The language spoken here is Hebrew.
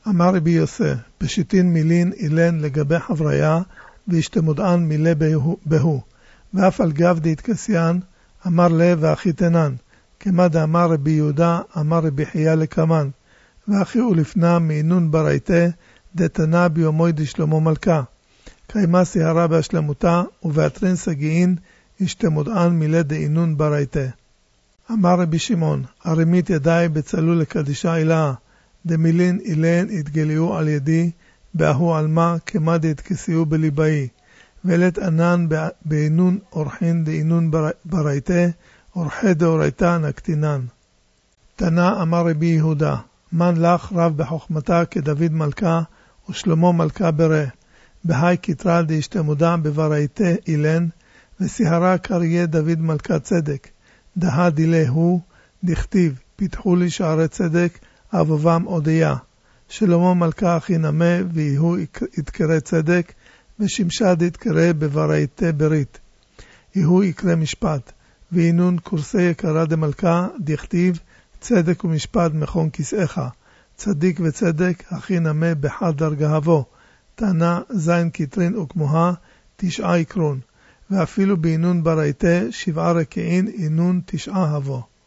אמר רבי יוסף, פשיטין מילין אילן לגבי חבריה, וישתמודען מילה בהו. ואף על גב דהתקסיין, אמר לה ואחיתנן, כמה דאמר רבי יהודה, אמר רבי חייא לקמן, ואחי ולפנה מעינון ברייתה, דתנה ביומוי דשלמה מלכה. קיימה סיהרה בהשלמותה, ובאתרין סגיעין, השתמודען מילה דעינון ברייתה. אמר רבי שמעון, הרמית ידיי בצלו לקדישה אילאה, דמילין אילן התגליו על ידי, באהו על מה כמה דהתכסיו בליבאי, ולת ענן בעינון אורחין דעינון ברייתה, אורחי דאורייתה נקטינן. תנה אמר רבי יהודה, מן לך רב בחוכמתה כדוד מלכה, ושלמה מלכה ברא, בהי כתרה דהשתמודה בברייתה אילן, וסיהרה קריה דוד מלכה צדק, דה דילה הוא, דכתיב, פיתחו לי שערי צדק, אבובם אודיה. שלמה מלכה אחי נמה, ויהו יתקרא צדק, ושמשה דתקרא בברייתה ברית. יהו יקרא משפט, ואינון קורסי יקרה דמלכה, דכתיב, צדק ומשפט מכון כסאך. צדיק וצדק, אחי נמה בחדר גהבו. תנה זין כתרין וכמוה, 9 יקרון. ואפילו באינון ברייתה 7 רקעין אינון 9 הבו.